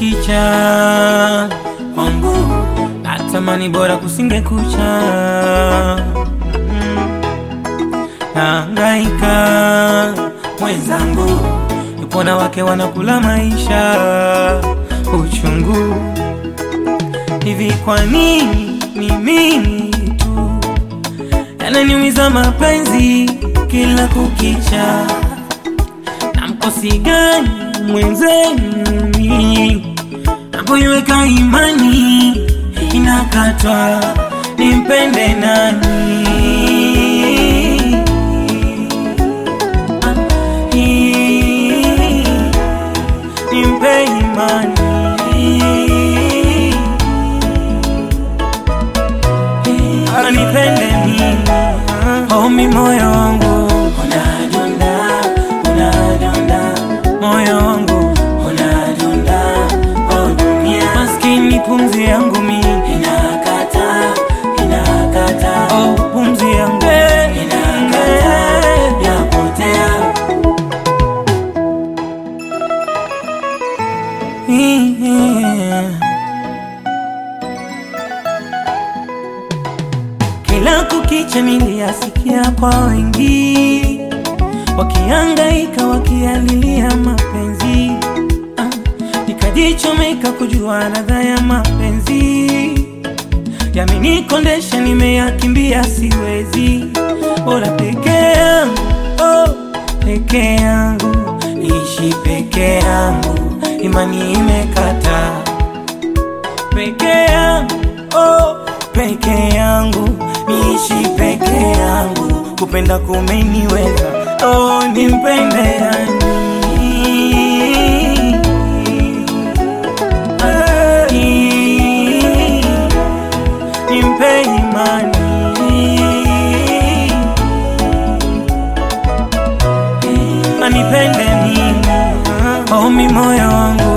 kukicha kwangu natamani bora kusinge kucha. Nahangaika mwenzangu, yupo na wake wanakula maisha uchungu. Hivi kwa nini ni mimi tu yananiumiza mapenzi kila kukicha? Na mkosi gani mwenzenu napoiweka imani inakatwa? Nimpende nani? Nimpe imani? Anipende nini? Omi moyo wangu unadunda, unadunda, moyo wangu unadunda, oh dunia. Maskini pumzi yangu mi inakata, inakata, oh pumzi yangu inakata, yapotea. Kila kukicha niliyasikia kwa wengi wakihangaika wakialilia mapenzi, nikajichomeka kujua ladha ya mapenzi. Yamenikondesha nimeyakimbia siwezi, bora peke yangu, oh peke yangu, niishi peke yangu, imani imekata. Peke yangu, oh peke yangu, niishi peke yangu, kupenda kumeniweza, oh nimpende nani? Nimpe imani? Anipende nini? Oh mi moyo wangu